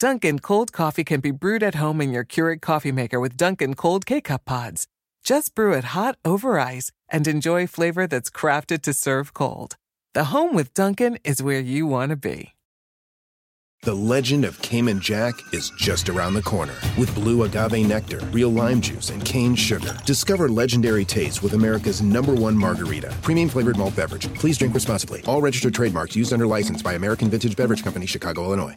Dunkin' cold coffee can be brewed at home in your Keurig coffee maker with Dunkin' cold K-Cup pods. Just brew it hot over ice and enjoy flavor that's crafted to serve cold. The home with Dunkin' is where you want to be. The legend of Cayman Jack is just around the corner. With blue agave nectar, real lime juice, and cane sugar. Discover legendary taste with America's #1 margarita. Premium flavored malt beverage. Please drink responsibly. All registered trademarks used under license by American Vintage Beverage Company, Chicago, Illinois.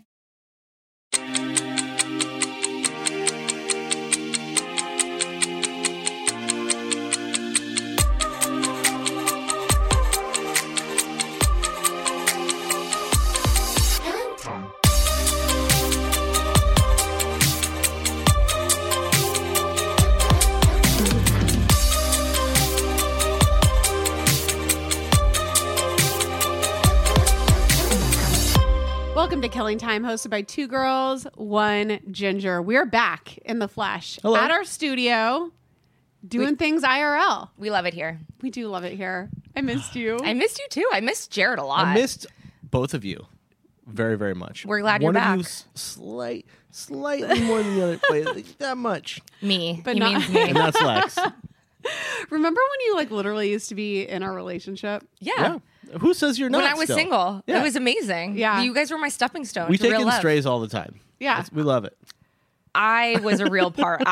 Welcome to Killing Time, hosted by 2 girls, 1 ginger. We're back in the flesh Hello. at our studio, doing things IRL. We love it here. We do love it here. I missed you. I missed you too. I missed Jared a lot. I missed both of you very, very much. We're glad One you're of back. you slightly more than the other. Like, that much. Me. But he not- means me. And that's Lex. Remember when you literally used to be in our relationship? Yeah. Who says you're not When I was still? single. Yeah. It was amazing. Yeah. You guys were my stepping stone We to take real in love. strays all the time. Yeah. We love it. I was a real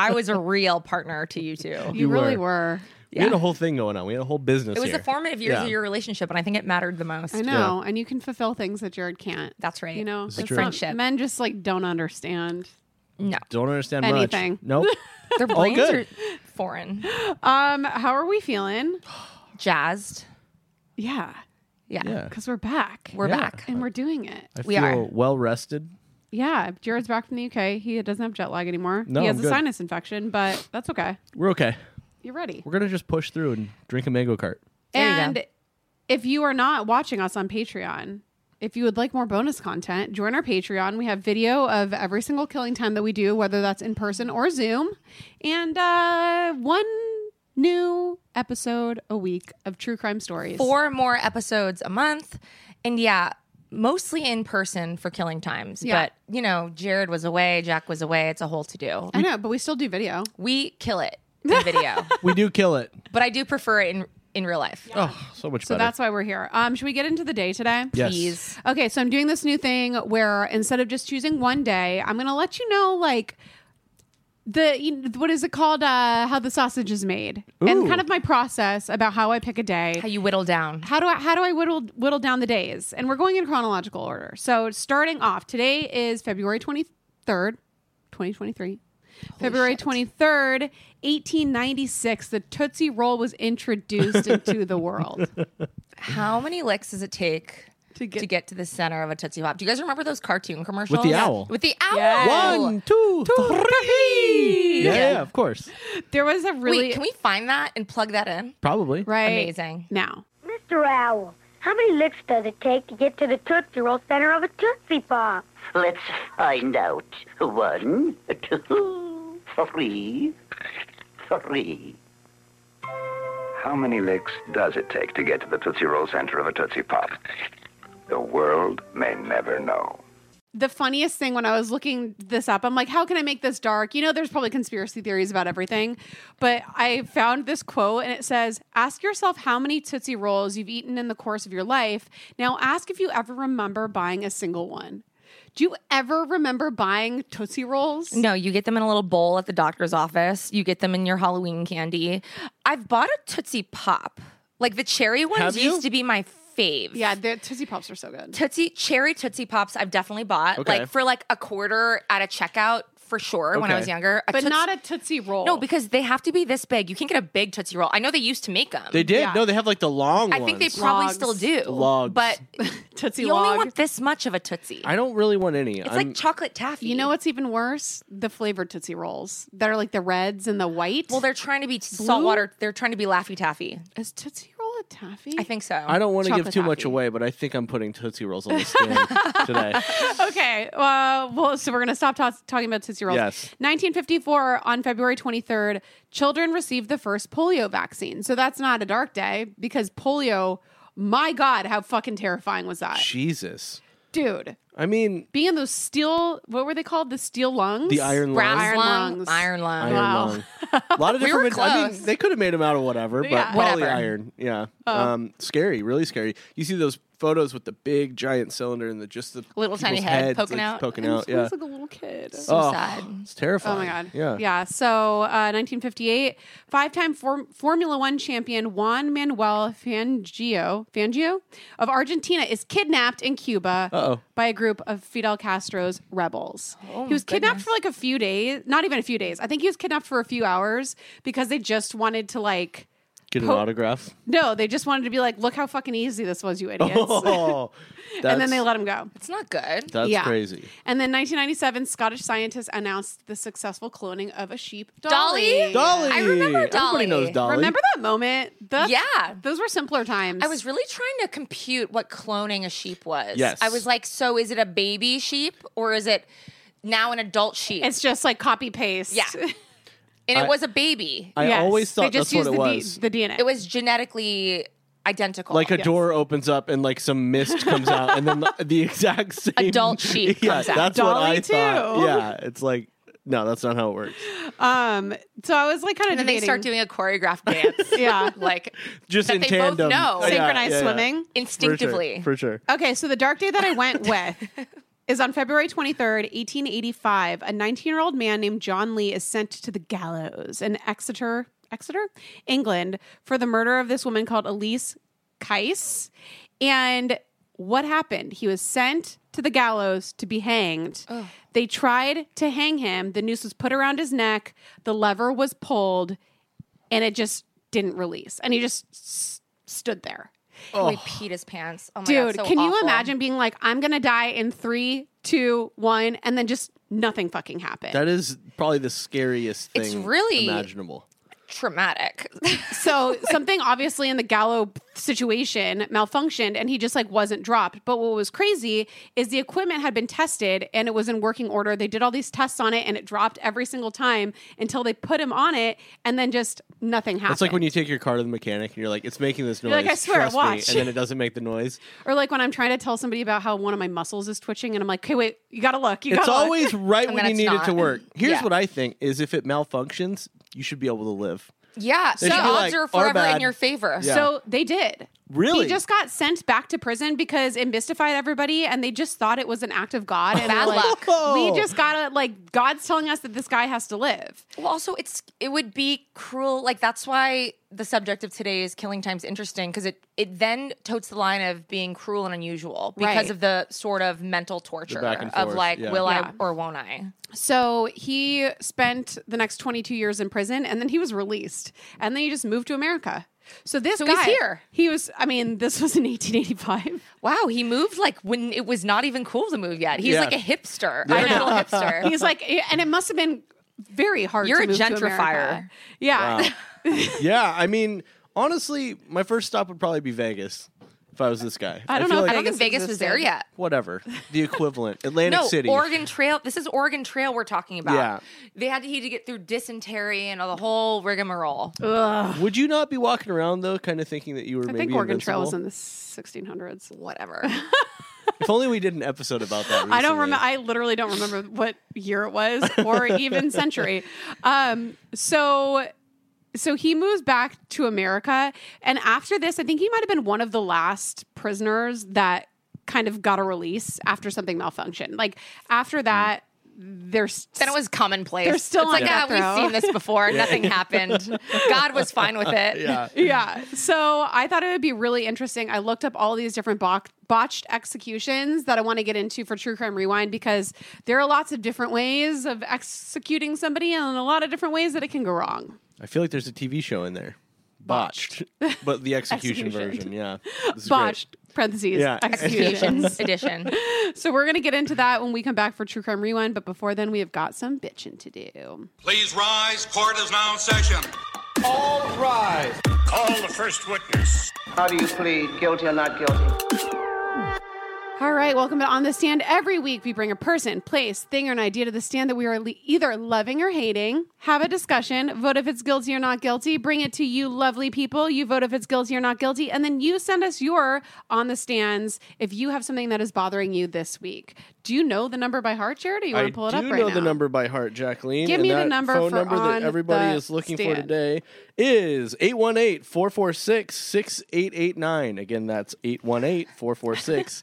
partner to you two. You really were. We had a whole thing going on. We had a whole business It was here. the formative years Yeah. of your relationship, and I think it mattered the most. I know. And you can fulfill things that Jared can't. That's right. You know, This is like true. Friendship. Men just don't understand. No. Don't understand Anything. much. Nope. Their brains good. are foreign. How are we feeling? Jazzed. Yeah, Yeah. Yeah. because we're back. We're Yeah. back. And we're doing it. I We feel are. well rested. Yeah, Jared's back from the UK. He doesn't have jet lag anymore. No, he has I'm a good. sinus infection, but that's okay. We're okay. You're ready. We're gonna just push through and drink a mango cart. There you And go. if you are not watching us on Patreon, if you would like more bonus content, join our Patreon. We have video of every single killing time that we do, whether that's in person or Zoom, and 1 new episode a week of true crime stories. 4 more episodes a month. And yeah, mostly in person for Killing Times. Yeah. But, Jared was away, Jack was away. It's a whole to-do. I know, but we still do video. We kill it in video. We do kill it. But I do prefer it in real life. Oh, so much So better. that's why we're here. Should we get into the day today? Yes. Please. Okay, so I'm doing this new thing where instead of just choosing one day, I'm going to let you know what is it called? How the sausage is made, and Ooh. kind of my process about how I pick a day. How you whittle down. How do I whittle down the days? And we're going in chronological order. So starting off, today is February 23rd, 2023. February 23rd, 1896, the Tootsie Roll was introduced into the world. How many licks does it take To to get- get to the center of a Tootsie Pop? Do you guys remember those cartoon commercials? With the owl. With the owl. Yes. 1, 2, 3. Yeah, of course. There was a really Wait, can we find that and plug that in? Probably. right Amazing. now. Mr. Owl, how many licks does it take to get to the Tootsie Roll center of a Tootsie Pop? Let's find out. 1, 2, 3. How many licks does it take to get to the Tootsie Roll center of a Tootsie Pop? The world may never know. The funniest thing when I was looking this up, I'm like, how can I make this dark? There's probably conspiracy theories about everything, but I found this quote and it says, ask yourself how many Tootsie Rolls you've eaten in the course of your life. Now ask if you ever remember buying a single one. Do you ever remember buying Tootsie Rolls? No, you get them in a little bowl at the doctor's office. You get them in your Halloween candy. I've bought a Tootsie Pop. Like the cherry ones Have you? used to be my fave. Yeah, the Tootsie Pops are so good. Cherry Tootsie Pops I've definitely bought. Okay. Like for like a quarter at a checkout for sure when I Okay. was younger. But not a Tootsie Roll. No, because they have to be this big. You can't get a big Tootsie Roll. I know they used to make them. They did? Yeah. No, they have like the long I ones. think they probably Logs. still do. Logs. But Tootsie you only Log. want this much of a Tootsie. I don't really want any. It's like chocolate taffy. You know what's even worse? The flavored Tootsie Rolls that are like the reds and the white. Well, they're trying to be saltwater. They're trying to be Laffy Taffy. Is Tootsie Roll a taffy? I think so. I don't want to give Chocolate too much taffy. away, but I think I'm putting Tootsie Rolls on the stand today. Okay. So we're going to stop talking about Tootsie Rolls. Yes. 1954, on February 23rd, children received the first polio vaccine. So that's not a dark day because polio, my God, how fucking terrifying was that? Jesus. Dude, I mean, being in those steel, what were they called? The steel lungs? the iron Brass lung. Iron lung, lungs. iron lung. Iron Wow. lung. A lot of We were different. I mean, close. they could have made them out of whatever, but Yeah. probably Whatever. iron. Yeah. Scary, really scary. You see those photos with the big giant cylinder and the Little tiny people's head heads, poking like, out. Poking It out. Yeah. looks like a little kid. So sad. It's terrifying. Oh my God. Yeah. Yeah. So 1958, five-time Formula One champion Juan Manuel Fangio of Argentina is kidnapped in Cuba Uh-oh. by a group of Fidel Castro's rebels. Oh, He was my kidnapped goodness. for like a few days, not even a few days. I think he was kidnapped for a few hours because they just wanted to like, Get an autograph. no, they just wanted to be like, look how fucking easy this was, you idiots. Oh, And then they let him go. It's not good. That's Yeah. crazy. And then 1997, Scottish scientists announced the successful cloning of a sheep Dolly? Dolly. I remember Everybody Dolly. knows Dolly. Remember that moment? Yeah. Those were simpler times. I was really trying to compute what cloning a sheep was. Yes. I was like, so is it a baby sheep or is it now an adult sheep? It's just like copy paste. Yeah. And it was a baby. I Yes. always They thought just that's what it used was. the DNA. It was genetically identical. Like a door opens up and like some mist comes out, and then the exact same Adult sheep Yeah, comes out. that's Dolly what I thought. too. Yeah, it's like no, that's not how it works. So I was like kind of and then they debating. start doing a choreographed dance. Yeah. Like Just that in they tandem, both know. Yeah, Synchronized yeah, yeah. swimming. instinctively. For sure. Okay, so the dark day that I went with is on February 23rd, 1885. A 19-year-old man named John Lee is sent to the gallows in Exeter, England, for the murder of this woman called Elise Kais. And what happened? He was sent to the gallows to be hanged. They tried to hang him. The noose was put around his neck. The lever was pulled, and it just didn't release. And he just stood there. He peed his pants. Oh my Dude, God, so can you awful. imagine being like, I'm going to die in 3, 2, 1, and then just nothing fucking happened? That is probably the scariest thing It's really- imaginable. Traumatic. So something obviously in the Gallo situation malfunctioned and he just like wasn't dropped. But what was crazy is the equipment had been tested and it was in working order. They did all these tests on it and it dropped every single time until they put him on it and then just nothing happened. It's like when you take your car to the mechanic and you're like, it's making this noise. You're like, I swear, trust watch. me, and then it doesn't make the noise. Or like when I'm trying to tell somebody about how one of my muscles is twitching and I'm like, okay, wait, you got to look. It's always right And when then you it's need it to not. work. Here's Yeah. what I think is if it malfunctions, you should be able to live. Yeah, They so should be odds like, are "Our forever bad." in your favor. Yeah. So they did. Really? He just got sent back to prison because it mystified everybody and they just thought it was an act of God. And Bad they're like, luck. we just gotta, like, God's telling us that this guy has to live. Well, also, it would be cruel. Like, that's why the subject of today's Killing Time is interesting, because it then totes the line of being cruel and unusual because Right. of the sort of mental torture back and of forth, like, yeah. will Yeah. I or won't I? So he spent the next 22 years in prison and then he was released. And then he just moved to America. So this So guy, he's here. He was, I mean, this was in 1885. Wow, he moved like when it was not even cool to move yet. He's Yeah. like a hipster, I a know. little hipster. He's like, and it must have been very hard You're to a move to gentrifier. America. Yeah. Wow. Yeah, I mean, honestly, my first stop would probably be Vegas if I was this guy. I don't feel know if like I don't think Vegas Vegas was there existed. yet. whatever. The equivalent. Atlantic No, City. Oregon Trail. This is Oregon Trail we're talking about. Yeah. They had to get through dysentery and the whole rigmarole. Would you not be walking around though, kind of thinking that you were I maybe think Oregon Trail was invincible? in the 1600s. Whatever. If only we did an episode about that. I don't recently. remember. I literally don't remember what year it was or even century. So he moves back to America, and after this, I think he might have been one of the last prisoners that kind of got a release after something malfunctioned. Like after that, there's Then it was commonplace. They're still it's on like, death row. we've seen this before. Nothing happened. God was fine with it. Yeah. Yeah. So I thought it would be really interesting. I looked up all these different botched executions that I want to get into for True Crime Rewind because there are lots of different ways of executing somebody and a lot of different ways that it can go wrong. I feel like there's a TV show in there. Botched. But the execution version, yeah. This is Botched, parentheses, Yeah. executions. Executions edition. So we're going to get into that when we come back for True Crime Rewind. But before then, we have got some bitching to do. Please rise. Court is now in session. All rise. Call the first witness. How do you plead, guilty or not guilty? All right, welcome to On the Stand. Every week we bring a person, place, thing, or an idea to the stand that we are either loving or hating, have a discussion, vote if it's guilty or not guilty, bring it to you lovely people, you vote if it's guilty or not guilty, and then you send us your On the Stands if you have something that is bothering you this week. Do you know the number by heart, Jared, or you want to pull it up right now? I do know the number by heart, Jacqueline. Give me the number phone for number that On everybody the is looking for Stand. today is 818-446-6889. Again, that's 818-446-6889.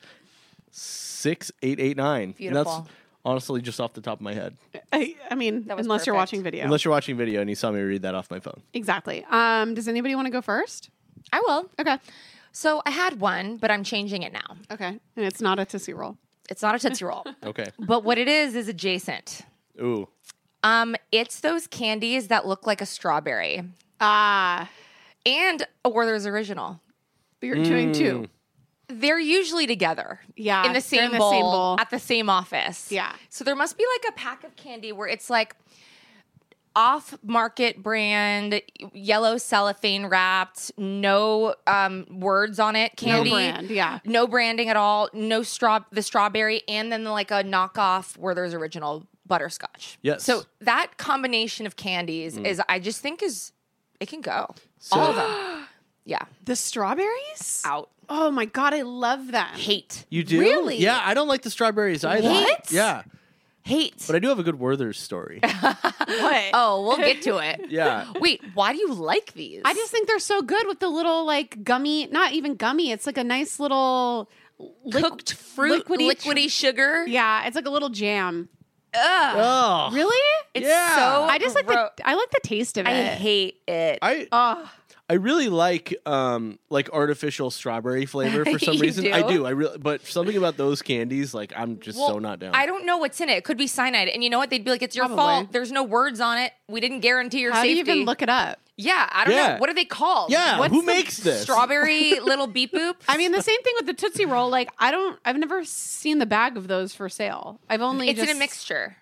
And Beautiful. that's honestly just off the top of my head. I mean, That was unless you're perfect. watching video. Unless you're watching video and you saw me read that off my phone. Exactly. Does anybody want to go first? I will. Okay. So I had one, but I'm changing it now. Okay. And it's not a Tootsie Roll. It's not a Tootsie Roll. Okay. But what it is adjacent. Ooh. It's those candies that look like a strawberry. Ah, And a Werther's Original. you're doing two. They're usually together. Yeah, In the they're same, in the bowl, same bowl. at the same office. Yeah. So there must be like a pack of candy where it's like off-market brand, yellow cellophane wrapped, no words on it, candy. No brand, yeah. No branding at all, no the strawberry, and then like a knockoff Werther's Original butterscotch. Yes. So that combination of candies I just think it can go. All of them. Yeah. The strawberries? Out. Oh my God, I love them. Hate. You do? Really? Yeah, I don't like the strawberries either. What? Yeah. Hate. But I do have a good Werther's story. What? Oh, we'll get to it. Yeah. Wait, why do you like these? I just think they're so good with the little like gummy, not even gummy. It's like a nice little cooked fruit, liquidy sugar. Yeah, it's like a little jam. Ugh. Oh. Really? It's Yeah. so I just like I like the taste of it. I hate it. I really like artificial strawberry flavor for some You reason. do? I do. But something about those candies, like I'm just so not down. I don't know what's in it. It could be cyanide. And you know what? They'd be like, it's your Probably. fault. There's no words on it. We didn't guarantee your How safety. do you even look it up? Yeah, I don't Yeah. know. What are they called? Yeah, What's who the makes this? Strawberry little beep boop? I mean, the same thing with the Tootsie Roll. Like, I've never seen the bag of those for sale. I've only It's just in a mixture.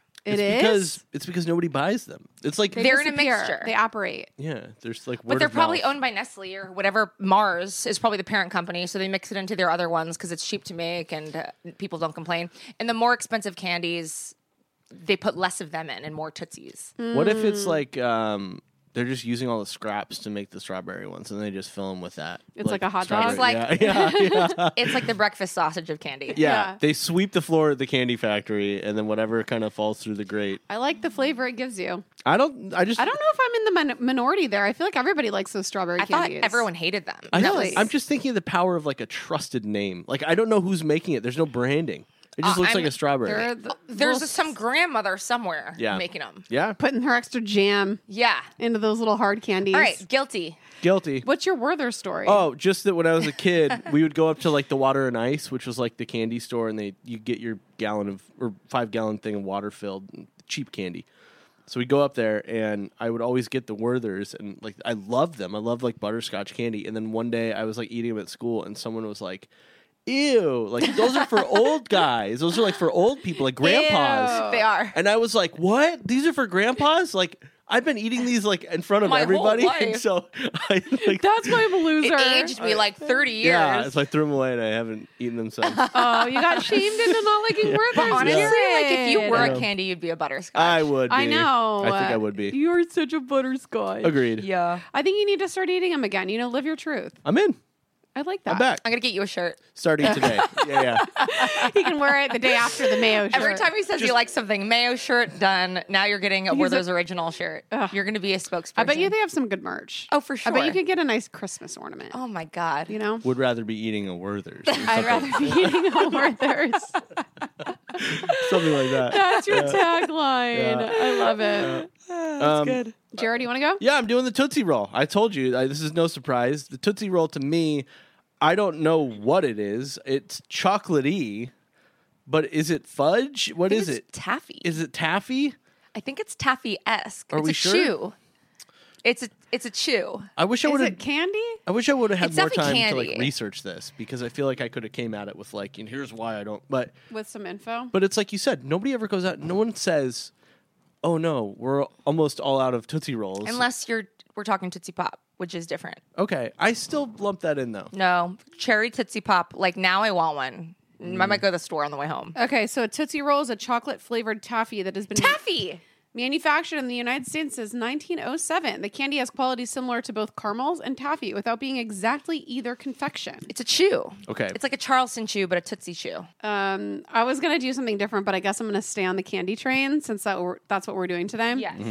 It's because nobody buys them. It's like They're in a disappear. mixture. They operate. yeah, there's like But they're probably owned by Nestle or whatever. Mars is probably the parent company, so they mix it into their other ones because it's cheap to make and people don't complain. And the more expensive candies, they put less of them in and more Tootsies. What if it's like they're just using all the scraps to make the strawberry ones, and they just fill them with that? It's like a hot dog? strawberry- It's like- yeah. It's like the breakfast sausage of candy. Yeah, Yeah. they sweep the floor at the candy factory, and then whatever kind of falls through the grate. I like the flavor it gives you. I don't know if I'm in the minority there. I feel like everybody likes those strawberry I thought candies. everyone hated them. Really? I'm just thinking of the power of like a trusted name. Like I don't know who's making it. There's no branding. It just looks like a strawberry. There's some grandmother somewhere Yeah. making them. Yeah, putting her extra jam Yeah. into those little hard candies. All right, guilty. guilty. What's your Werther story? Oh, just that when I was a kid, we would go up to like the Water and Ice, which was like the candy store, and you get your 5-gallon thing of water filled cheap candy. So we go up there, and I would always get the Werthers, and like I loved them. I loved like butterscotch candy. And then one day I was like eating them at school, and someone was like, "Ew! Like those are for old guys. Those are like for old people, like grandpas." Ew. They are. And I was like, "What? These are for grandpas?" Like I've been eating these like in front of My whole everybody, and life. so I like. That's why I'm a loser. It aged me like 30 years. Yeah, so I threw them away and I haven't eaten them since. Oh, you got shamed into not liking Werther's. Honestly, like if you were Yeah. a candy, you'd be a butterscotch. I would be. I know. I think I would be. You're such a butterscotch. Agreed. Yeah. I think you need to start eating them again. Live your truth. I'm in. I like that. I'm back. I'm going to get you a shirt. Starting today. Yeah. He can wear it the day after the mayo shirt. Every time he says he likes something, mayo shirt, done. Now you're getting a He's Werther's Original shirt. Ugh. You're going to be a spokesperson. I bet you they have some good merch. Oh, for sure. I bet you could get a nice Christmas ornament. Oh, my God. Would rather be eating a Werther's. I'd rather be eating a Werther's. Something like that. That's your tagline. Yeah. I love it. That's good. Jared, do you want to go? Yeah, I'm doing the Tootsie Roll. I told you. This is no surprise. The Tootsie Roll to me, I don't know what it is. It's chocolatey, but is it fudge? What is it? Taffy. Is it taffy? I think it's taffy-esque. Are it's we a sure? chew. It's a chew. I wish I Is would have. it candy? I wish I would have had It's more definitely time to candy. like research this because I feel like I could have came at it with like, and here's why I don't. But With some info? it's like you said, nobody ever goes out. No one says, "Oh no, we're almost all out of Tootsie Rolls." Unless we're talking Tootsie Pop, which is different. Okay, I still lump that in though. No, cherry Tootsie Pop. Like now I want one. I might go to the store on the way home. Okay, so a Tootsie Roll is a chocolate-flavored taffy that has been Taffy! manufactured in the United States since 1907. The candy has qualities similar to both caramels and taffy without being exactly either confection. It's a chew. Okay. It's like a Charleston chew, but a Tootsie chew. I was going to do something different, but I guess I'm going to stay on the candy train since that's what we're doing today. Yes.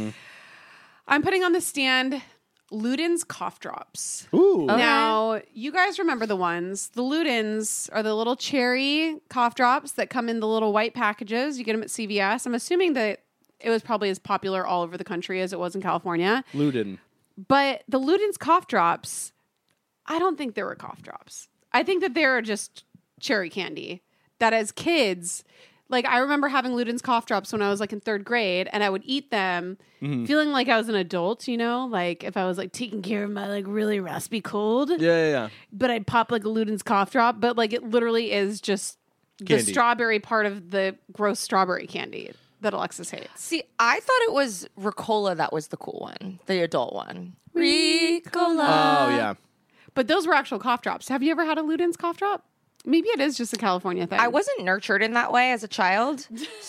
I'm putting on the stand Luden's cough drops. Ooh. Okay. Now, you guys remember the ones. The Ludens are the little cherry cough drops that come in the little white packages. You get them at CVS. I'm assuming that it was probably as popular all over the country as it was in California. Luden. But the Luden's cough drops, I don't think they were cough drops. I think that they're just cherry candy that as kids, like I remember having Luden's cough drops when I was like in 3rd grade, and I would eat them feeling like I was an adult, you know, like if I was like taking care of my like really raspy cold. Yeah. But I'd pop like a Luden's cough drop, but like it literally is just Candy. the strawberry part of the gross strawberry candy that Alexis hates. See, I thought it was Ricola that was the cool one, the adult one. Ricola. Oh, yeah. But those were actual cough drops. Have you ever had a Luden's cough drop? Maybe it is just a California thing. I wasn't nurtured in that way as a child,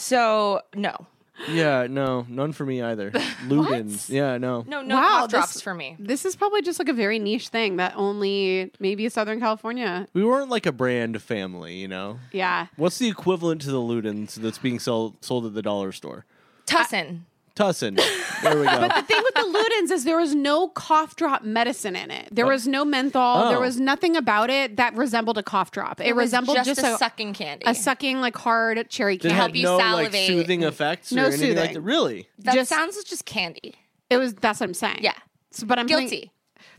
so no. Yeah, no. None for me either. Ludens. Yeah, no. No Wow, cough drops this- for me. This is probably just like a very niche thing that only maybe Southern California. We weren't like a brand family, you know? Yeah. What's the equivalent to the Ludens that's being sold at the dollar store? Tussin. Tussin. There we go. But the thing with the Ludens is there was no cough drop medicine in it. There was no menthol. Oh. There was nothing about it that resembled a cough drop. It was resembled just a sucking candy. a sucking like hard cherry Did it candy. have help you no like salivate. soothing effects or No anything like soothing. that? Really? That just- sounds just candy. It was. That's what I'm saying. Yeah. So, but I'm putting- Guilty.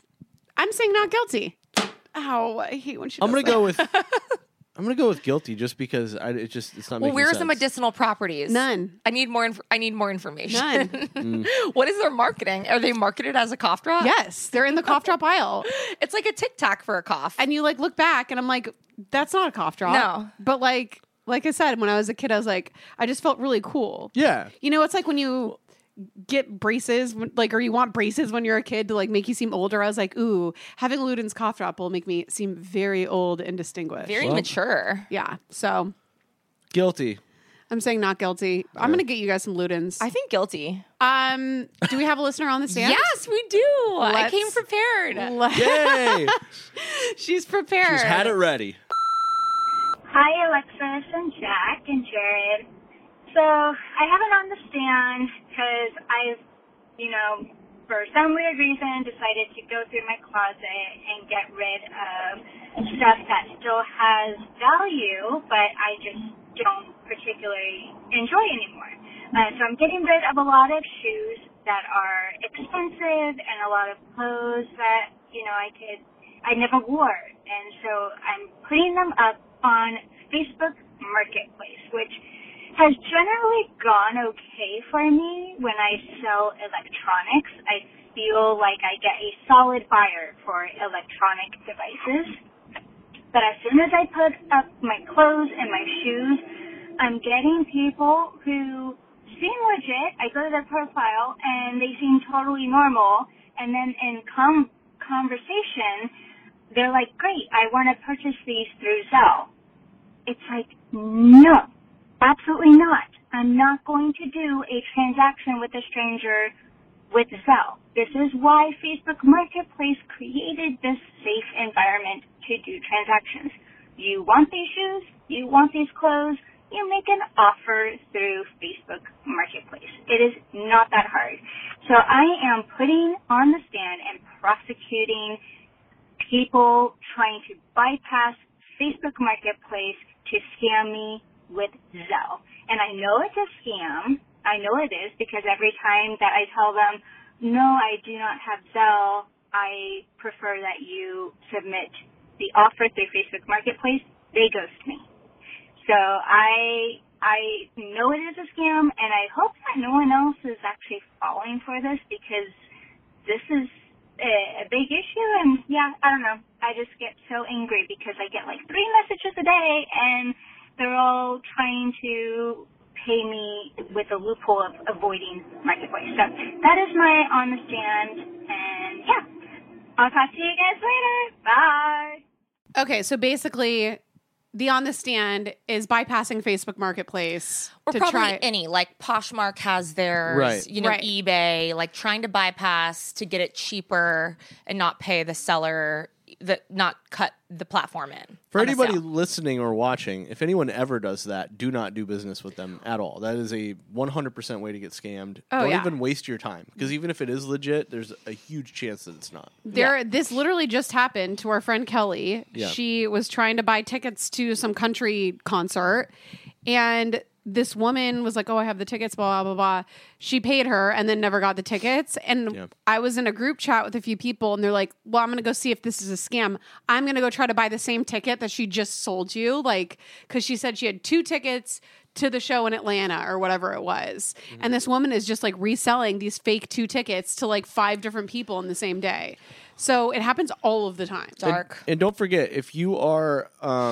I'm saying not guilty. Ow! I hate when she. I'm does gonna go that. with I'm gonna go with guilty just because it's not Well, making where's sense. the medicinal properties? None. I need more. I need more information. None. What is their marketing? Are they marketed as a cough drop? Yes, they're in the cough drop aisle, It's like a Tic Tac for a cough. and you like look back, and I'm like, that's not a cough drop. No. But like I said, when I was a kid, I was like, I just felt really cool. Yeah. You know, it's like when you get braces, like, or you want braces when you're a kid to like make you seem older. I was like, ooh, having Luden's cough drop will make me seem very old and distinguished. Very mature. Yeah. So Guilty. I'm saying not guilty. I'm gonna get you guys some Luden's. I think guilty. Do we have a listener on the stand? Yes, we do. I Let's- came prepared. Yay! She's prepared. She's had it ready. Hi, Alexis and Jack and Jared. So I have it on the stand because I've, for some weird reason, decided to go through my closet and get rid of stuff that still has value, but I just don't particularly enjoy anymore. So I'm getting rid of a lot of shoes that are expensive and a lot of clothes that, I never wore. And so I'm putting them up on Facebook Marketplace, which has generally gone okay for me when I sell electronics. I feel like I get a solid buyer for electronic devices. But as soon as I put up my clothes and my shoes, I'm getting people who seem legit. I go to their profile and they seem totally normal. And then in conversation, they're like, great, I want to purchase these through Zelle. It's like, no. Absolutely not. I'm not going to do a transaction with a stranger with Zelle. This is why Facebook Marketplace created this safe environment to do transactions. You want these shoes, you want these clothes, you make an offer through Facebook Marketplace. It is not that hard. So I am putting on the stand and prosecuting people trying to bypass Facebook Marketplace to scam me with Zelle. And I know it's a scam. I know it is because every time that I tell them, no, I do not have Zelle, I prefer that you submit the offer through Facebook Marketplace, they ghost me. So I know it is a scam, and I hope that no one else is actually falling for this because this is a big issue. And yeah, I don't know. I just get so angry because I get like 3 messages a day and they're all trying to pay me with a loophole of avoiding Marketplace. So that is my on the stand. And yeah, I'll talk to you guys later. Bye. Okay, so basically, the On the Stand is bypassing Facebook Marketplace Or to probably try. any, like Poshmark has theirs, Right. Right. eBay, like trying to bypass to get it cheaper and not pay the seller, not cut the platform in. For on the anybody sale. listening or watching, if anyone ever does that, do not do business with them at all. That is a 100% way to get scammed. Oh, Don't yeah. even waste your time, because even if it is legit, there's a huge chance that it's not. This literally just happened to our friend Kelly. Yeah. She was trying to buy tickets to some country concert, and this woman was like, "Oh, I have the tickets, blah, blah, blah." She paid her and then never got the tickets. And Yeah. I was in a group chat with a few people, and they're like, "Well, I'm going to go see if this is a scam. I'm going to go try to buy the same ticket that she just sold you." Like, because she said she had 2 tickets to the show in Atlanta or whatever it was. And this woman is just like reselling these fake 2 tickets to like 5 different people in the same day. So it happens all of the time. Dark. And don't forget, if you are,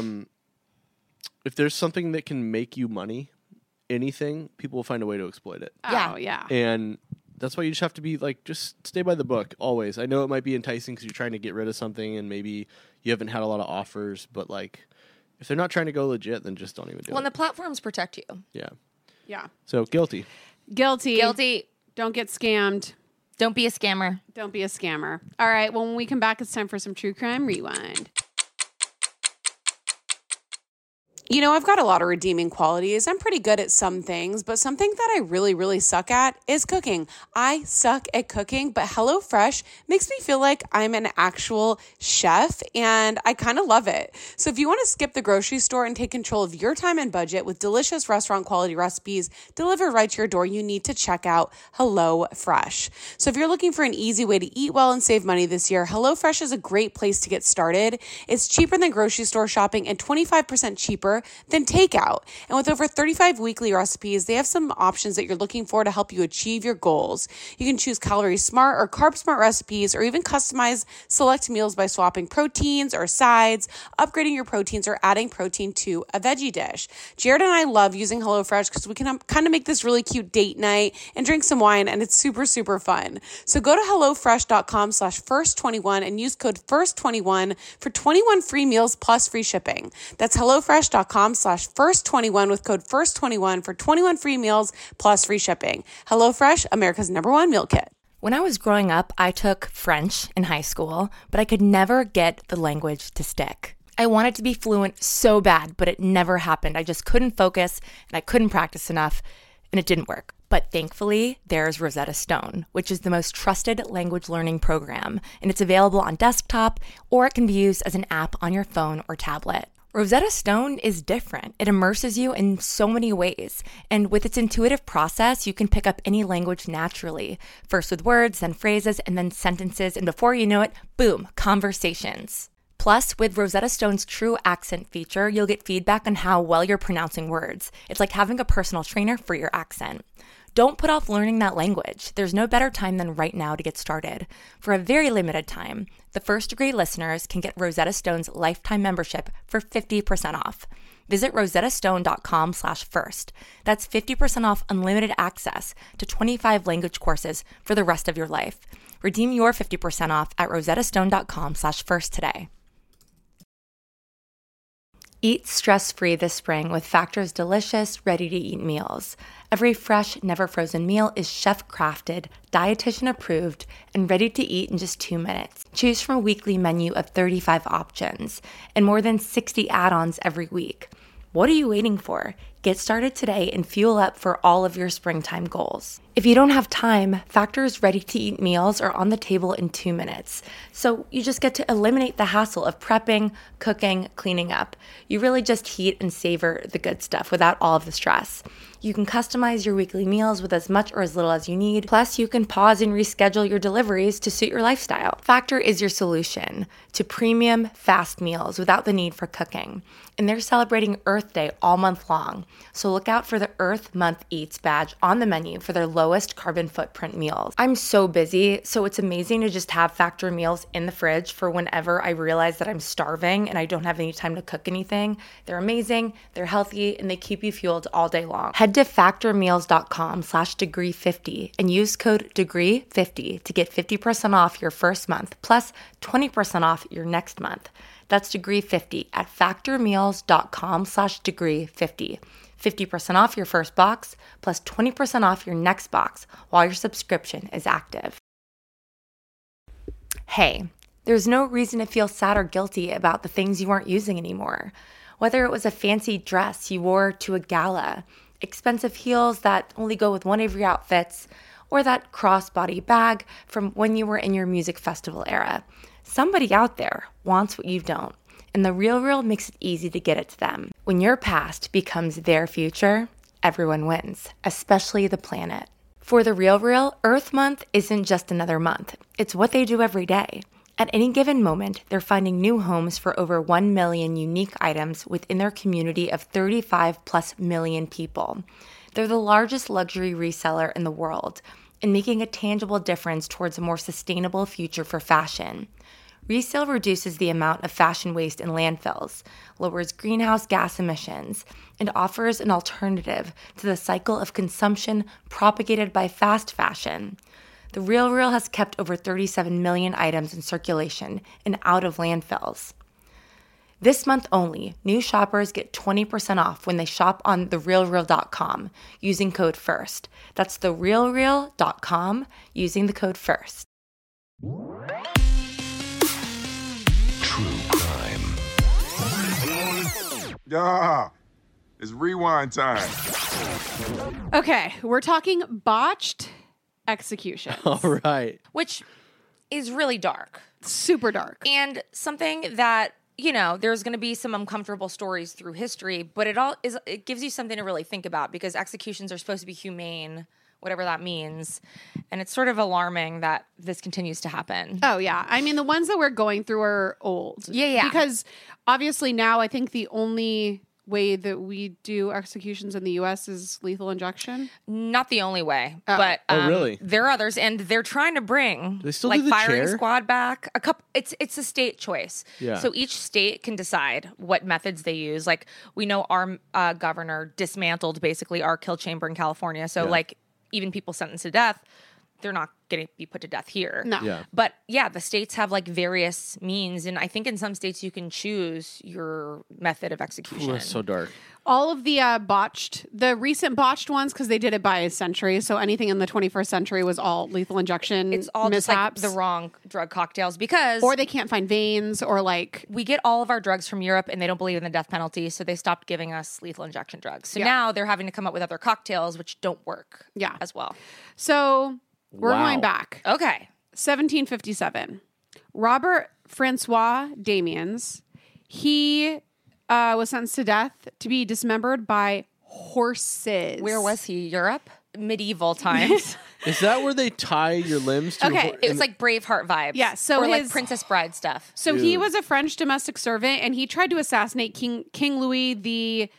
if there's something that can make you money, anything, people will find a way to exploit it. Oh, yeah. And that's why you just have to be like, just stay by the book always. I know it might be enticing because you're trying to get rid of something and maybe you haven't had a lot of offers, but like, if they're not trying to go legit, then just don't even do Well, and it. the platforms protect you. Yeah. Yeah. So guilty. Guilty. Guilty. Don't get scammed. Don't be a scammer. Don't be a scammer. All right. Well, when we come back, it's time for some True Crime Rewind. You know, I've got a lot of redeeming qualities. I'm pretty good at some things, but something that I really, really suck at is cooking. I suck at cooking, but HelloFresh makes me feel like I'm an actual chef, and I kind of love it. So if you want to skip the grocery store and take control of your time and budget with delicious restaurant quality recipes delivered right to your door, you need to check out HelloFresh. So if you're looking for an easy way to eat well and save money this year, HelloFresh is a great place to get started. It's cheaper than grocery store shopping and 25% cheaper than takeout. And with over 35 weekly recipes, they have some options that you're looking for to help you achieve your goals. You can choose calorie smart or carb smart recipes, or even customize select meals by swapping proteins or sides, upgrading your proteins, or adding protein to a veggie dish. Jared and I love using HelloFresh because we can kind of make this really cute date night and drink some wine, and it's super, super fun. So go to HelloFresh.com/first21 and use code FIRST21 for 21 free meals plus free shipping. That's HelloFresh.com/first21 with code FIRST21 for 21 free meals plus free shipping. HelloFresh, America's #1 meal kit. When I was growing up, I took French in high school, but I could never get the language to stick. I wanted to be fluent so bad, but it never happened. I just couldn't focus and I couldn't practice enough, and it didn't work. But thankfully, there's Rosetta Stone, which is the most trusted language learning program, and it's available on desktop, or it can be used as an app on your phone or tablet. Rosetta Stone is different. It immerses you in so many ways. And with its intuitive process, you can pick up any language naturally. First with words, then phrases, and then sentences. And before you know it, boom, conversations. Plus, with Rosetta Stone's True Accent feature, you'll get feedback on how well you're pronouncing words. It's like having a personal trainer for your accent. Don't put off learning that language. There's no better time than right now to get started. For a very limited time, the First Degree listeners can get Rosetta Stone's lifetime membership for 50% off. Visit rosettastone.com/first. That's 50% off unlimited access to 25 language courses for the rest of your life. Redeem your 50% off at rosettastone.com/first today. Eat stress-free this spring with Factor's delicious, ready-to-eat meals. Every fresh, never-frozen meal is chef-crafted, dietitian-approved, and ready to eat in just 2 minutes. Choose from a weekly menu of 35 options and more than 60 add-ons every week. What are you waiting for? Get started today and fuel up for all of your springtime goals. If you don't have time, Factor's ready-to-eat meals are on the table in 2 minutes. So you just get to eliminate the hassle of prepping, cooking, cleaning up. You really just heat and savor the good stuff without all of the stress. You can customize your weekly meals with as much or as little as you need. Plus, you can pause and reschedule your deliveries to suit your lifestyle. Factor is your solution to premium, fast meals without the need for cooking. And they're celebrating Earth Day all month long. So look out for the Earth Month Eats badge on the menu for their lowest carbon footprint meals. I'm so busy, so it's amazing to just have Factor meals in the fridge for whenever I realize that I'm starving and I don't have any time to cook anything. They're amazing, they're healthy, and they keep you fueled all day long. Head Head to factormeals.com/degree50 and use code degree50 to get 50% off your first month plus 20% off your next month. That's degree50 at factormeals.com/degree50. 50% off your first box plus 20% off your next box while your subscription is active. Hey, there's no reason to feel sad or guilty about the things you aren't using anymore. Whether it was a fancy dress you wore to a gala, expensive heels that only go with one of your outfits, or that crossbody bag from when you were in your music festival era. Somebody out there wants what you don't, and The RealReal makes it easy to get it to them. When your past becomes their future, everyone wins, especially the planet. For The RealReal, Earth Month isn't just another month. It's what they do every day. At any given moment, they're finding new homes for over 1 million unique items within their community of 35+ million people. They're the largest luxury reseller in the world and making a tangible difference towards a more sustainable future for fashion. Resale reduces the amount of fashion waste in landfills, lowers greenhouse gas emissions, and offers an alternative to the cycle of consumption propagated by fast fashion. The RealReal has kept over 37 million items in circulation and out of landfills. This month only, new shoppers get 20% off when they shop on therealreal.com using code FIRST. That's therealreal.com using the code FIRST. True crime. Yeah, it's rewind time. Okay, we're talking botched execution. All right. Which is really dark. Super dark. And something that, you know, there's going to be some uncomfortable stories through history, but it gives you something to really think about because executions are supposed to be humane, whatever that means. And it's sort of alarming that this continues to happen. Oh, yeah. I mean, the ones that we're going through are old. Yeah. Because obviously now I think the only way that we do executions in the U.S. is lethal injection. Not the only way, Oh. but really? There are others, and they're trying to bring They still like do the firing chair? squad back. A couple. It's a state choice. Yeah. So each state can decide what methods they use. Like we know our governor dismantled basically our kill chamber in California. So like even people sentenced to death, they're not going to be put to death here. No. Yeah. But yeah, the states have like various means, and I think in some states you can choose your method of execution. Ooh, that's so dark. All of the the recent botched ones, because they did it by a century. So anything in the 21st century was all lethal injection. It's all mishaps. just like the wrong drug cocktails because Or they can't find veins, or like we get all of our drugs from Europe and they don't believe in the death penalty, so they stopped giving us lethal injection drugs. So Yeah. now they're having to come up with other cocktails which don't work as well. So we're Wow. going back. Okay. 1757. Robert Francois Damiens, he was sentenced to death to be dismembered by horses. Where was he? Europe? Medieval times. Is that where they tie your limbs to? Okay, It was like Braveheart vibes. Yeah, so or like his- Princess Bride stuff. So he was a French domestic servant, and he tried to assassinate King Louis V.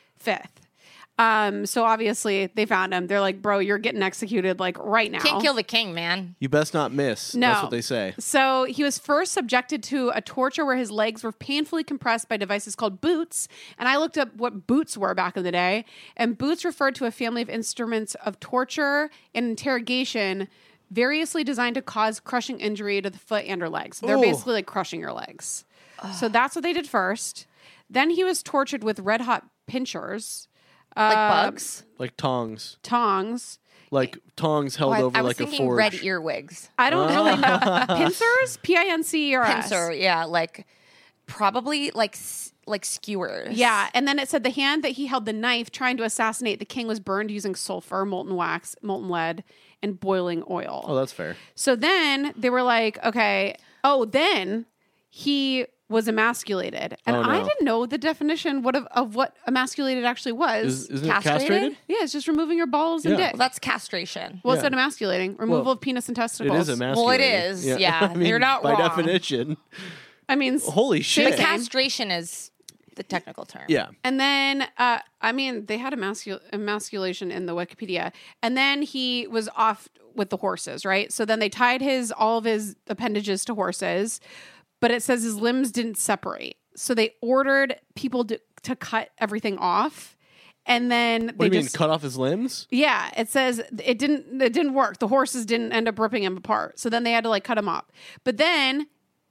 So obviously they found him. They're like, bro, you're getting executed like right now. Can't kill the king, man. You best not miss. No. That's what they say. So he was first subjected to a torture where his legs were painfully compressed by devices called boots. And I looked up what boots were back in the day. And boots referred to a family of instruments of torture and interrogation variously designed to cause crushing injury to the foot and or legs. They're Ooh. basically like crushing your legs. So that's what they did first. Then he was tortured with red hot pinchers. Like bugs. Like tongs. Tongs. Like tongs held over I was like a thinking forge. red earwigs. I don't really know. Pincers? P-I-N-C-E-R-S. Pincer, yeah, like probably like skewers. Yeah, and then it said the hand that he held the knife trying to assassinate the king was burned using sulfur, molten wax, molten lead, and boiling oil. Oh, that's fair. So then they were like, okay, then he was emasculated. And Oh, no. I didn't know the definition of what emasculated actually was. Isn't it castrated? Yeah, it's just removing your balls and Yeah. dick. Well, that's castration. Well, Yeah. it's emasculating. Removal Well, of penis and It testicles. is emasculating. Well, it is, yeah. I mean, You're not by wrong. definition. I mean, Holy But shit. castration is the technical term. Yeah. and then, they had emasculation in the Wikipedia. And then he was off with the horses, right? So then they tied all of his appendages to horses, but it says his limbs didn't separate. So they ordered people to cut everything off. And then What do you mean, cut off his limbs? Yeah, it says it didn't work. The horses didn't end up ripping him apart. So then they had to like cut him up. But then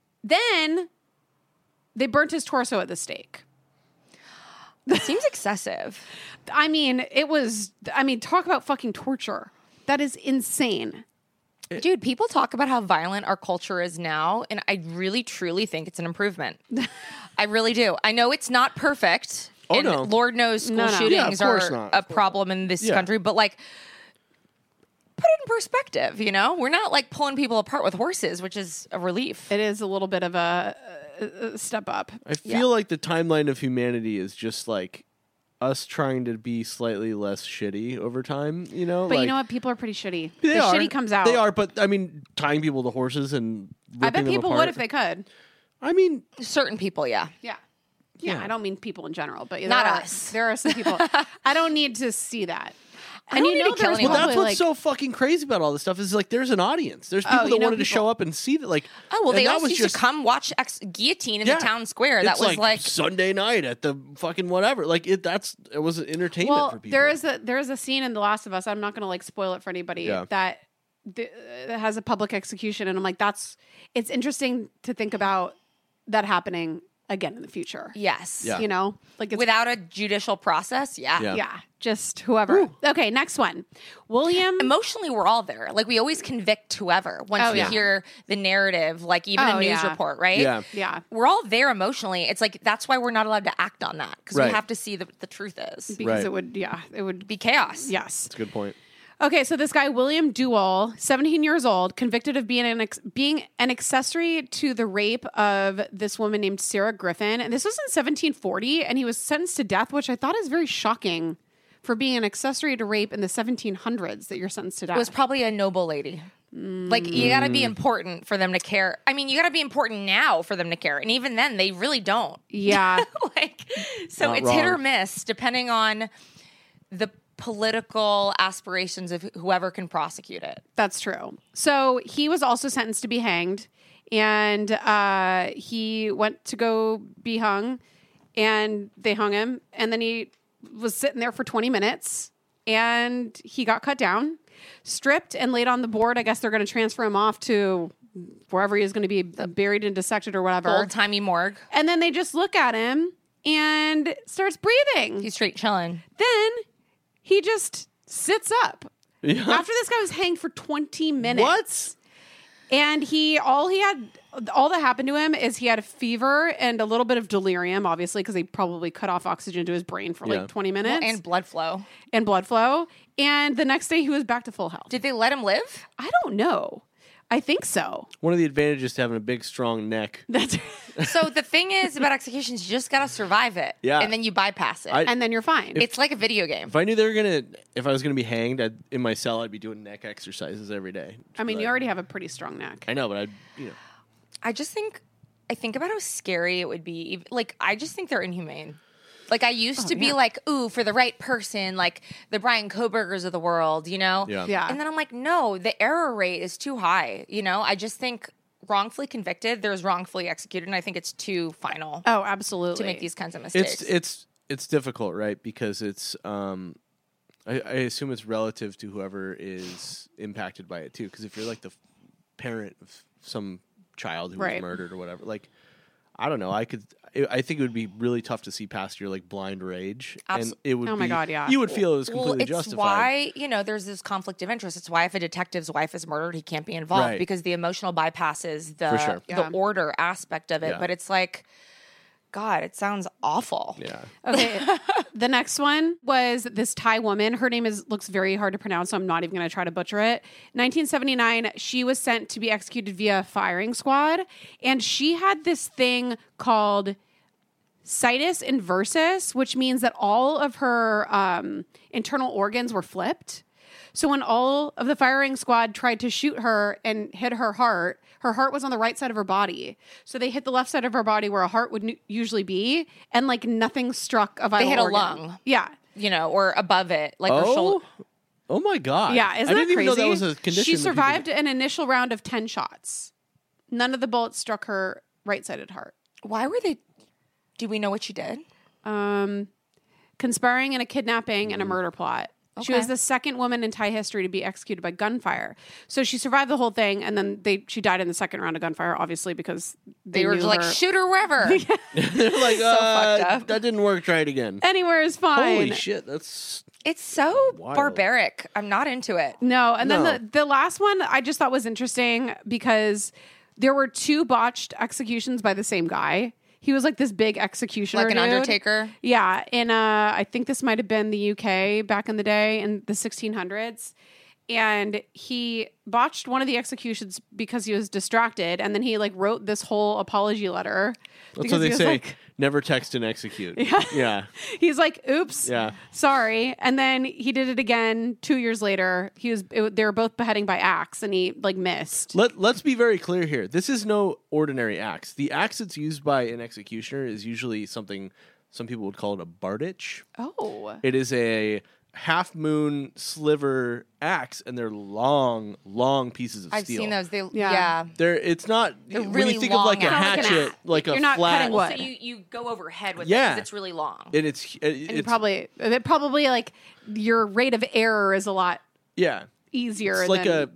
they burnt his torso at the stake. That seems excessive. I mean, talk about fucking torture. That is insane. Dude, people talk about how violent our culture is now, and I really, truly think it's an improvement. I really do. I know it's not perfect. Oh, and no. Lord knows school shootings are a problem in this country, but like, put it in perspective, you know? We're not like pulling people apart with horses, which is a relief. It is a little bit of a step up. I feel like the timeline of humanity is just like us trying to be slightly less shitty over time, you know? But like, you know what? People are pretty shitty. They The are. shitty comes out. They are, but I mean, tying people to horses and ripping I bet them people apart. would if they could. I mean, certain people, yeah. Yeah, I don't mean people in general, but Not there us. There are some people. I don't need to see that. I don't need to kill anyone. Well, that's what's so fucking crazy about all this stuff is like there's an audience. There's people that wanted to show up and see that. Like, oh well, they and that also was used just to come watch guillotine in the town square. That it's was like Sunday night at the fucking whatever. Like it was an entertainment Well, for people. there is a scene in The Last of Us. I'm not going to like spoil it for anybody that has a public execution, and I'm like, it's interesting to think about that happening again in the future. Yes. You know, like without a judicial process. Yeah. Just whoever. Ooh. Okay. Next one. William. Emotionally, we're all there. Like we always convict whoever once we hear the narrative, like even a news report, right? Yeah. We're all there emotionally. It's like, that's why we're not allowed to act on that. Because we have to see the truth is. Because it would be chaos. Yes. That's a good point. Okay, so this guy, William Duell, 17 years old, convicted of being an accessory to the rape of this woman named Sarah Griffin. And this was in 1740, and he was sentenced to death, which I thought is very shocking for being an accessory to rape in the 1700s that you're sentenced to death. It was probably a noble lady. Like, you got to be important for them to care. I mean, you got to be important now for them to care. And even then, they really don't. Yeah. So Not it's wrong. hit or miss, depending on the political aspirations of whoever can prosecute it. That's true. So he was also sentenced to be hanged, and he went to go be hung, and they hung him, and then he was sitting there for 20 minutes, and he got cut down, stripped, and laid on the board. I guess they're going to transfer him off to wherever he is going to be buried and dissected or whatever. Old-timey morgue. And then they just look at him and starts breathing. He's straight chilling. Then he just sits up. Yeah. After this guy was hanged for 20 minutes. What? And all that happened to him is he had a fever and a little bit of delirium, obviously, because they probably cut off oxygen to his brain for like 20 minutes. Well, and blood flow. And the next day he was back to full health. Did they let him live? I don't know. I think so. One of the advantages to having a big, strong neck. So the thing is about executions, you just got to survive it. Yeah. And then you bypass it. And then you're fine. It's like a video game. If I knew if I was going to be hanged in my cell, I'd be doing neck exercises every day. I mean, you already have a pretty strong neck. I know, but I think about how scary it would be. Like, I just think they're inhumane. Like, I used to be like, ooh, for the right person, like the Brian Kobergers of the world, you know? Yeah. And then I'm like, no, the error rate is too high, you know? I just think wrongfully convicted, there's wrongfully executed, and I think it's too final. Oh, absolutely. To make these kinds of mistakes. It's difficult, right? Because it's I assume it's relative to whoever is impacted by it too. Because if you're like the parent of some child who was murdered or whatever, like I don't know, I think it would be really tough to see past your like blind rage, and it would. Oh my God, yeah. You would feel it was completely it's justified. Why there's this conflict of interest. It's why if a detective's wife is murdered, he can't be involved because the emotional bypasses the order aspect of it. Yeah. But it's like, God, it sounds awful. Yeah. Okay. The next one was this Thai woman. Her name looks very hard to pronounce, so I'm not even going to try to butcher it. 1979, she was sent to be executed via firing squad, and she had this thing called situs inversus, which means that all of her internal organs were flipped. So when all of the firing squad tried to shoot her and hit her heart was on the right side of her body. So they hit the left side of her body where a heart would usually be, and like nothing struck a vital They hit organ. a lung. Yeah. Or above it, like her shoulder. Oh my God. Yeah, isn't I that didn't crazy? even know that was a condition. She that survived an initial round of 10 shots. None of the bullets struck her right-sided heart. Why were they? Do we know what she did? conspiring in a kidnapping and a murder plot. She Okay. was the second woman in Thai history to be executed by gunfire. So she survived the whole thing, and then she died in the second round of gunfire, obviously, because They were knew like, her. shoot her wherever. They're like, fucked up. that didn't work. Try it again. Anywhere is fine. Holy shit, that's It's so Wild. barbaric. I'm not into it. No, and No. then the last one I just thought was interesting because there were 2 botched executions by the same guy. He was like this big executioner, Like an dude. undertaker. Yeah, in I think this might have been the UK back in the day in the 1600s. And he botched one of the executions because he was distracted, and then he like wrote this whole apology letter. That's because what they he was say. like- Never text and execute. Yeah. Yeah. He's like, "Oops, Yeah. sorry." And then he did it again 2 years later. They were both beheading by axe, and he like missed. Let's be very clear here. This is no ordinary axe. The axe that's used by an executioner is usually something some people would call it a barditch. Oh, It is a half moon sliver axe, and they're long, long pieces of I've steel. seen those. Yeah. Yeah. It's not They're when really you think of long like a axes. hatchet, like a You're not flat. cutting wood. So you go overhead with it Yeah. because it's really long. And it's and you it's probably like your rate of error is a lot yeah. easier. It's like than,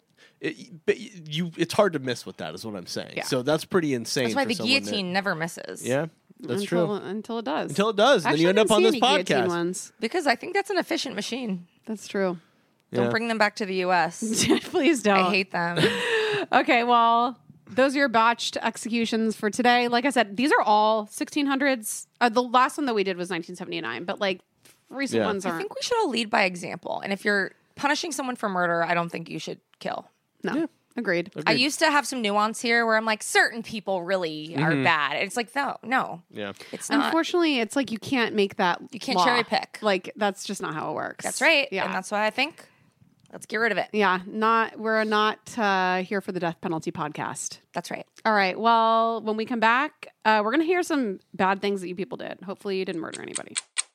it's hard to miss with that, is what I'm saying. Yeah. So that's pretty insane. That's why for the someone guillotine never misses. Yeah, that's until, true. until it does. Until it does, then Actually, you I end up didn't on see this any guillotine podcast. ones. Because I think that's an efficient machine. That's true. Don't Yeah. bring them back to the U.S. Please don't. I hate them. Okay, well, those are your botched executions for today. Like I said, these are all 1600s. The last one that we did was 1979, but like recent Yeah. ones I aren't. think we should all lead by example. And if you're punishing someone for murder, I don't think you should kill. No, agreed. I used to have some nuance here where I'm like, certain people really are bad. And it's like, no, Yeah. it's not. Unfortunately, it's like you can't make that. You can't law. cherry pick. Like that's just not how it works. That's right. Yeah. And that's why I think let's get rid of it. Yeah, we're not here for the death penalty podcast. That's right. All right. Well, when we come back, we're going to hear some bad things that you people did. Hopefully you didn't murder anybody.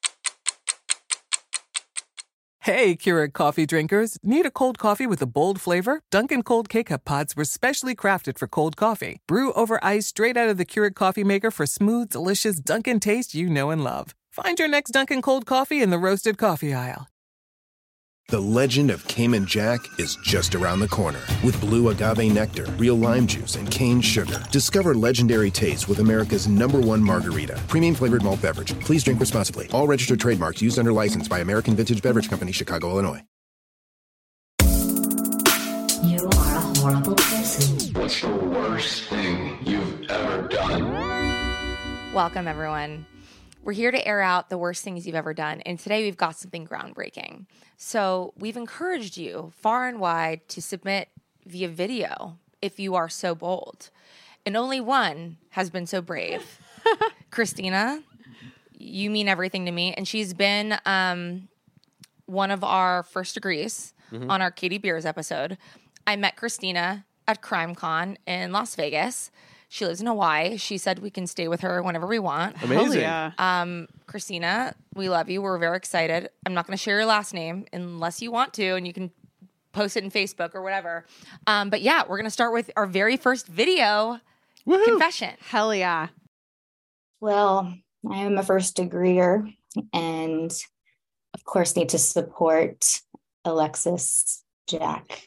Hey, Keurig coffee drinkers. Need a cold coffee with a bold flavor? Dunkin' Cold K-Cup pods were specially crafted for cold coffee. Brew over ice straight out of the Keurig coffee maker for smooth, delicious Dunkin' taste you know and love. Find your next Dunkin' Cold coffee in the roasted coffee aisle. The legend of Cayman Jack is just around the corner. With blue agave nectar, real lime juice, and cane sugar. Discover legendary taste with America's #1 margarita. Premium flavored malt beverage. Please drink responsibly. All registered trademarks used under license by American Vintage Beverage Company, Chicago, Illinois. You are a horrible person. What's the worst thing you've ever done? Welcome, everyone. We're here to air out the worst things you've ever done. And today we've got something groundbreaking. So we've encouraged you far and wide to submit via video if you are so bold. And only one has been so brave. Christina, you mean everything to me. And she's been one of our first degrees on our Katie Beers episode. I met Christina at CrimeCon in Las Vegas. She lives in Hawaii. She said we can stay with her whenever we want. Amazing. Yeah. Christina, we love you. We're very excited. I'm not going to share your last name unless you want to, and you can post it in Facebook or whatever. But yeah, we're going to start with our very first video confession. Hell yeah. Well, I am a first degreeer and of course need to support Alexis, Jack,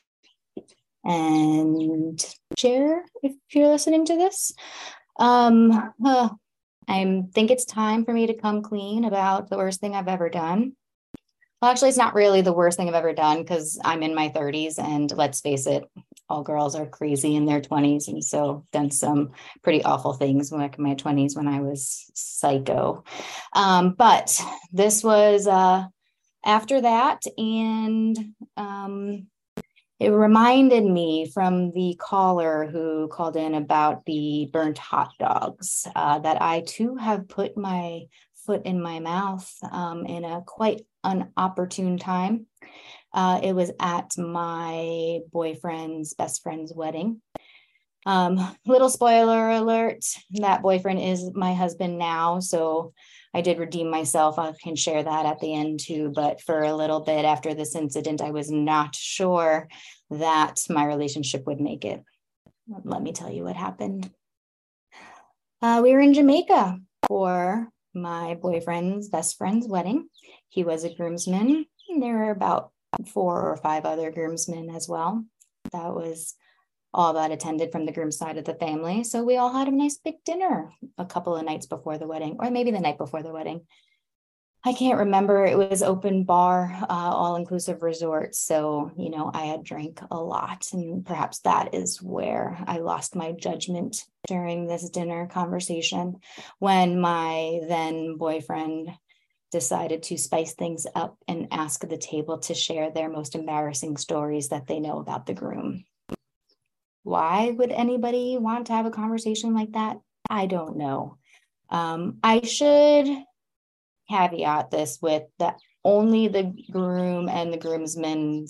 and Jer, if you're listening to this. I think it's time for me to come clean about the worst thing I've ever done. Well, actually, it's not really the worst thing I've ever done because I'm in my 30s and let's face it, all girls are crazy in their 20s. And so done some pretty awful things back in my 20s when I was psycho. But this was after that. And it reminded me from the caller who called in about the burnt hot dogs that I too have put my foot in my mouth in a quite inopportune time. It was at my boyfriend's best friend's wedding. Little spoiler alert, that boyfriend is my husband now. So I did redeem myself. I can share that at the end too. But for a little bit after this incident, I was not sure that my relationship would make it. Let me tell you what happened. We were in Jamaica for my boyfriend's best friend's wedding. He was a groomsman. And there were about 4 or 5 other groomsmen as well. That was all that attended from the groom side of the family. So we all had a nice big dinner a couple of nights before the wedding, or maybe the night before the wedding. I can't remember. It was open bar, all-inclusive resort. So, I had drank a lot, and perhaps that is where I lost my judgment during this dinner conversation when my then boyfriend decided to spice things up and ask the table to share their most embarrassing stories that they know about the groom. Why would anybody want to have a conversation like that? I don't know. I should caveat this with that only the groom and the groomsmen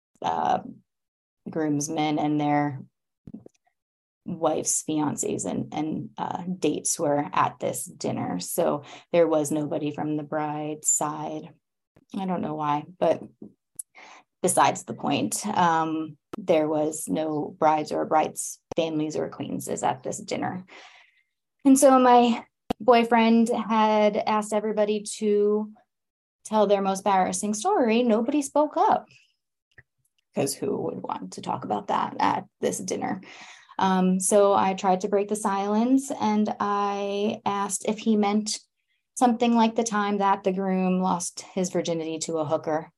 and their wives, fiancés, and dates were at this dinner. So there was nobody from the bride's side. I don't know why, but besides the point, there was no brides or brides' families or acquaintances at this dinner. And so my boyfriend had asked everybody to tell their most embarrassing story. Nobody spoke up because who would want to talk about that at this dinner? So I tried to break the silence, and I asked if he meant something like the time that the groom lost his virginity to a hooker.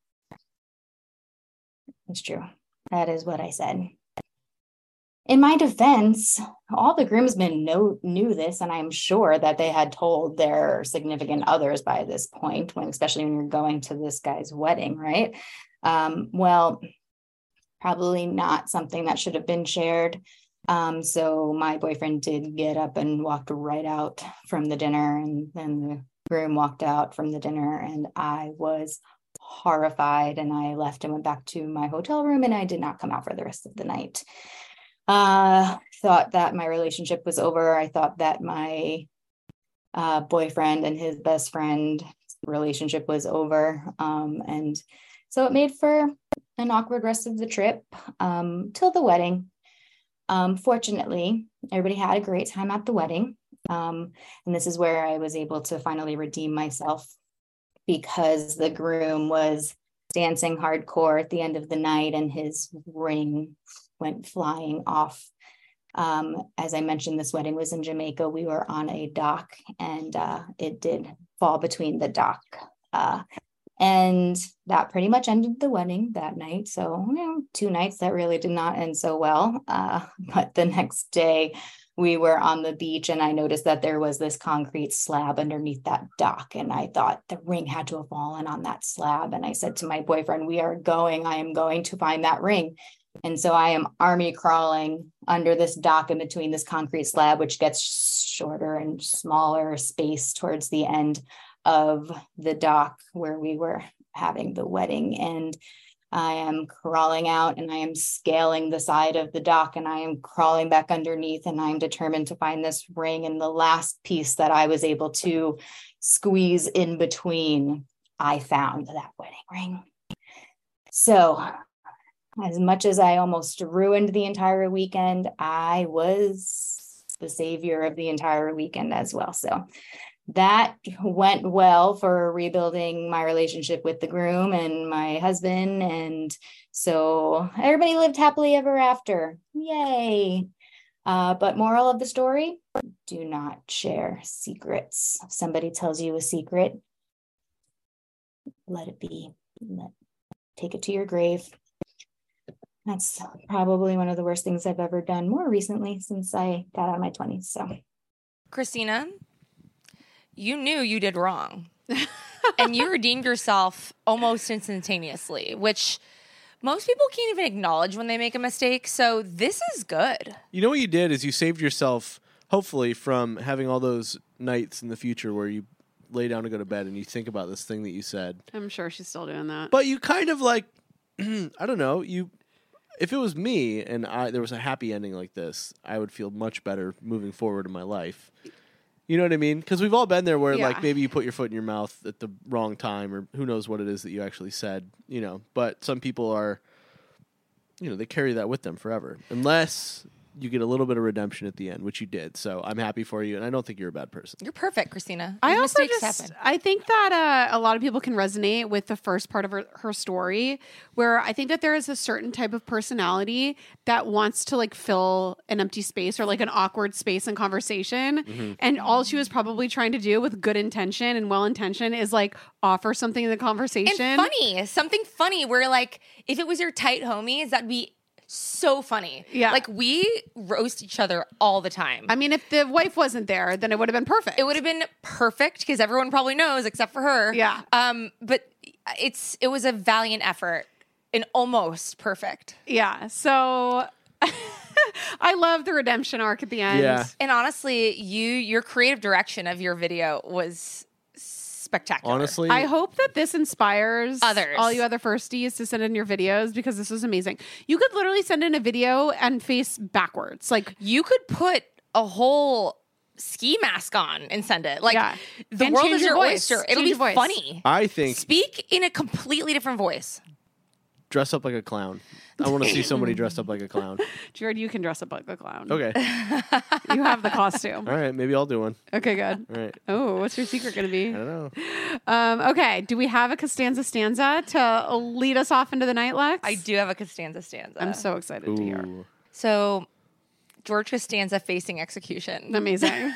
It's true. That is what I said. In my defense, all the groomsmen knew this, and I'm sure that they had told their significant others by this point, especially when you're going to this guy's wedding, right? Well, probably not something that should have been shared. So my boyfriend did get up and walked right out from the dinner, and then the groom walked out from the dinner, and I was horrified, and I left and went back to my hotel room, and I did not come out for the rest of the night. Thought that my relationship was over. I thought that my boyfriend and his best friend relationship was over. And so it made for an awkward rest of the trip till the wedding. Fortunately, everybody had a great time at the wedding. And this is where I was able to finally redeem myself, because the groom was dancing hardcore at the end of the night and his ring went flying off. As I mentioned, this wedding was in Jamaica. We were on a dock, and it did fall between the dock. And that pretty much ended the wedding that night. So, 2 nights that really did not end so well. But the next day we were on the beach, and I noticed that there was this concrete slab underneath that dock. And I thought the ring had to have fallen on that slab. And I said to my boyfriend, I am going to find that ring. And so I am army crawling under this dock in between this concrete slab, which gets shorter and smaller space towards the end of the dock where we were having the wedding. And I am crawling out, and I am scaling the side of the dock, and I am crawling back underneath, and I'm determined to find this ring. And the last piece that I was able to squeeze in between, I found that wedding ring. So as much as I almost ruined the entire weekend, I was the savior of the entire weekend as well. So that went well for rebuilding my relationship with the groom and my husband. And so everybody lived happily ever after. Yay. But moral of the story, do not share secrets. If somebody tells you a secret, let it be. Take it to your grave. That's probably one of the worst things I've ever done more recently since I got out of my 20s. So, Christina, you knew you did wrong. And you redeemed yourself almost instantaneously, which most people can't even acknowledge when they make a mistake. So this is good. You know what you did is you saved yourself, hopefully, from having all those nights in the future where you lay down to go to bed and you think about this thing that you said. I'm sure she's still doing that. But you kind of like, I don't know, if it was me and there was a happy ending like this, I would feel much better moving forward in my life. You know what I mean? Because we've all been there where like maybe you put your foot in your mouth at the wrong time, or who knows what it is that you actually said, But some people are, they carry that with them forever. Unless you get a little bit of redemption at the end, which you did. So I'm happy for you, and I don't think you're a bad person. You're perfect, Christina. I also Mistakes just, happen. I think that a lot of people can resonate with the first part of her story, where I think that there is a certain type of personality that wants to like fill an empty space or like an awkward space in conversation. Mm-hmm. And all she was probably trying to do with good intention and well intention is like offer something in the conversation. And funny, something funny where like if it was your tight homies, that'd be so funny. Yeah. Like we roast each other all the time. I mean, if the wife wasn't there, then it would have been perfect. It would have been perfect because everyone probably knows except for her. Yeah. But it was a valiant effort and almost perfect. Yeah. So I love the redemption arc at the end. Yeah. And honestly, your creative direction of your video was spectacular. Honestly, I hope that this inspires Others. all you other firsties to send in your videos because this was amazing. You could literally send in a video and face backwards. Like you could put a whole ski mask on and send it. Like the And world change is your your voice. oyster. It'll Change be your voice. funny. I think Speak in a completely different voice. dress up like a clown. I want to see somebody dressed up like a clown. Jared, you can dress up like a clown. Okay. You have the costume. All right. Maybe I'll do one. Okay, good. All right. Oh, what's your secret going to be? I don't know. Okay. Do we have a Costanza stanza to lead us off into the night, Lex? I do have a Costanza stanza. I'm so excited to hear. Ooh. So, George Costanza facing execution. Amazing.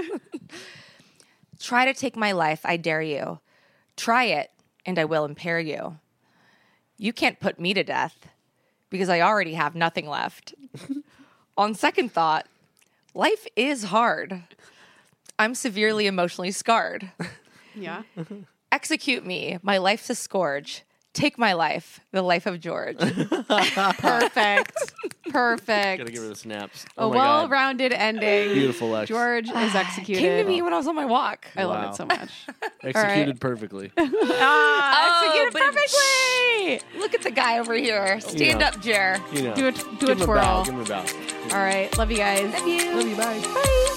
Try to take my life, I dare you. Try it, and I will impair you. You can't put me to death, because I already have nothing left. On second thought, life is hard. I'm severely emotionally scarred. Yeah. Execute me, my life's a scourge. Take my life, the life of George. Perfect. Perfect. Gotta give her the snaps. A Oh my God. well-rounded ending. Beautiful, Lex. George is executed. Came to me when I was on my walk. I love Wow. it so much. Executed perfectly. Executed but- perfectly. Look at the guy over here. Stand know. up, Jer. You know. Do a Give him a twirl. bow. Give him a bow. All right. Love you guys. Love you. Love you. Bye. Bye.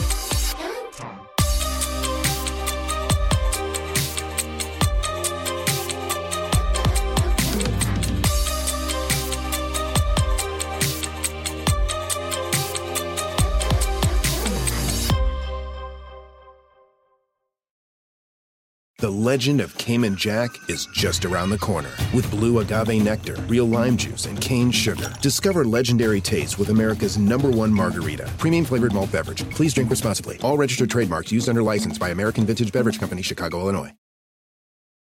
The legend of Cayman Jack is just around the corner. With blue agave nectar, real lime juice, and cane sugar. Discover legendary taste with America's #1 margarita. Premium flavored malt beverage. Please drink responsibly. All registered trademarks used under license by American Vintage Beverage Company, Chicago, Illinois.